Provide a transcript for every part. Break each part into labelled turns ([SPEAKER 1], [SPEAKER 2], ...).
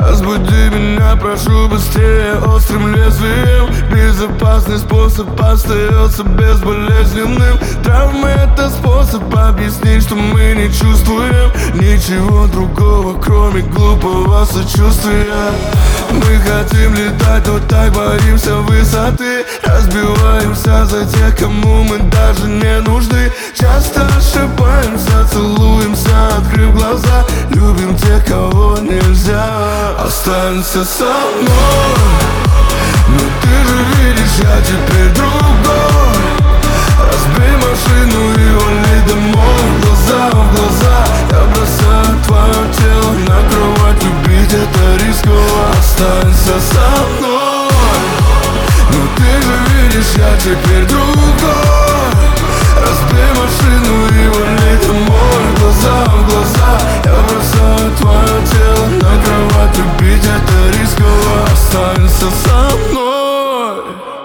[SPEAKER 1] Разбуди меня, прошу, быстрее, острым лезвием. Безопасный способ остается безболезненным. Травмы — это способ объяснить, что мы не чувствуем ничего другого, кроме глупого сочувствия. Мы хотим летать, но так боимся высоты. Разбиваемся за тех, кому мы даже не нужны. Часто ошибаемся, целуемся, открыв глаза. Любим тех, кого нельзя. Останься со мной, но ты же видишь, я теперь другой. Разбей машину и вали домой. Глаза в глаза, я бросаю твое тело на кровать. Любить — это рисково. Останься со мной, но ты же видишь, я теперь другой. Разбей машину и вали домой. Глаза в глаза, я бросаю твое тело на кровать. Любить — это рисково. Останься со мной.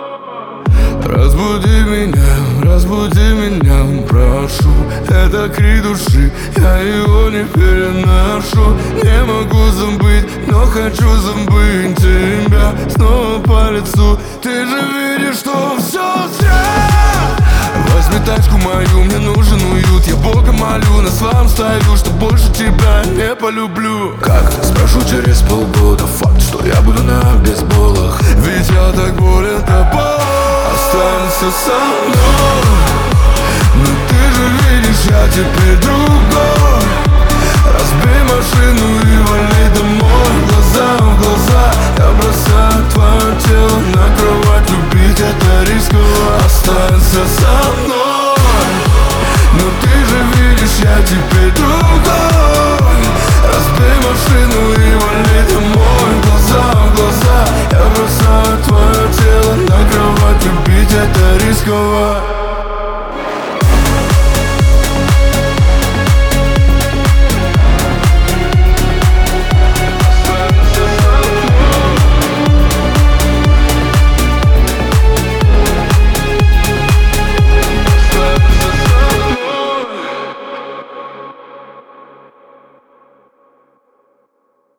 [SPEAKER 1] Разбуди меня, прошу. Это крик души, я его не переношу. Не могу забыть, но хочу забыть тебя снова по лицу. Ты же видишь, что все зря. Возьми тачку мою, мне нужен уют. Я Бога молю, на своем стою, что больше тебя не полюблю. Как? Спрошу через полгода. Факт, что я буду на бейсболах, ведь я так болен тобой. Останься со мной, но ты же видишь, я теперь другой. Разбей машину и вали домой. Глаза в глаза, я бросаю твое тело на кровать. Любить — это рисково. Останься со мной, но ты же видишь, я теперь другой. Разбей машину и вали домой. Глаза в глаза, я бросаю твое тело на кровать. Любить — это рисково.